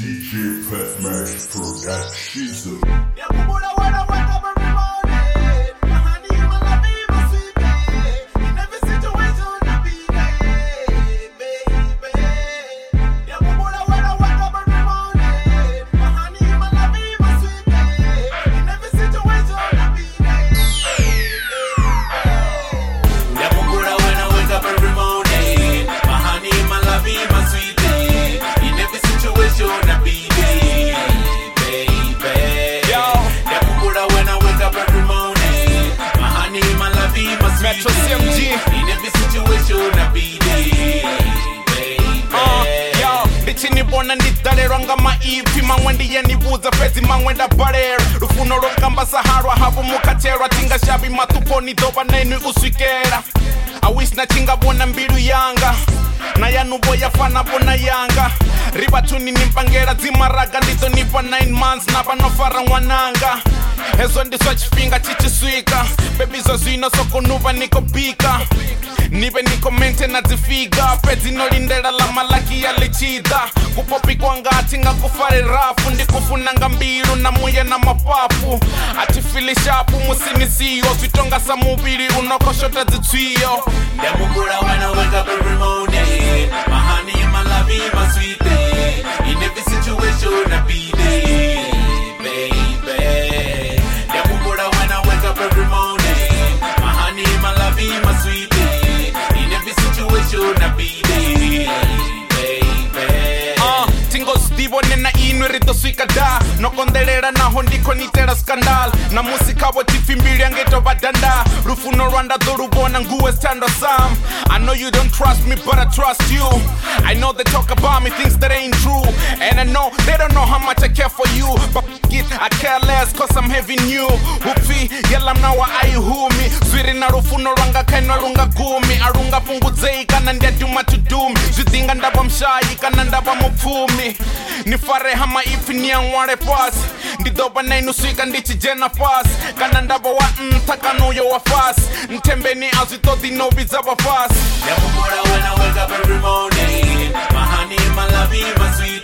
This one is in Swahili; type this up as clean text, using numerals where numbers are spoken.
DJ Fat Max Productions. Yeah, when I wake up every morning, my honey, my love, my sweet baby. In every situation, I be there, baby. Yeah, when I wake up every morning, my honey, my love, my sweet baby. In every situation, I be there, baby. Yeah, when I wake up every morning, my honey, my love, my sweet baby. In every situation, I be there. Metro CMG in every situation I be there, baby. Yo, ndichini bona ndidaliranga maipi mangwendi yenibuza fezi mangwenda barera rufuno rokamba saharwa habu mukaterwa tinga shabi matuponi doba nenu uswikera I wish na chinga bona mbiru yanga na yanubo yafana bona yanga riba tuni nimpangera zimaraga ndito nipa 9 months naba nofara wananga hezo ndiswa chifinga chichiswika baby zozino soko nuba niko bika nibe niko mente na zifiga pezi nolindera la malaki ya lichida kupopi kwa ngati nga kufare rafu ndikufunanga mbiru na muye na mapapu atifili shapu musinisiyo switonga sa mubiri unokoshota zitwiyo Ndamukura when I wake up every morning, my honey, my love, my sweet day. In every situation I be there, baby. Ndamukura when I wake up every morning, my honey, my love, my sweet day. In every situation I be there, baby. Tingo stivo nena inu rito swika da no kondelera na hondiko nitera skandal na musika wo tifimbili angeto badanda rufuno rwanda dorubona nguwe stand sam I know you don't trust me but I trust you I know they talk about me things that ain't true and I know they don't know how much I care for you but it I care less cause I'm having you upi yela mnawa aihumi swiri na rufuno rwanga kaino runga gumi arunga punguzei kana ndiaduma tudumi zidinga ndaba mshayi kana ndaba mupfumi nifare hama ifi niyanware pasi ndidoba nainuswika ndichijena fasi kana ndaba wa ntakanuyo wa fasi ntembeni azitodi nobiza wa fasi Ndamukura when I wake up every morning, my honey, my love, my sweet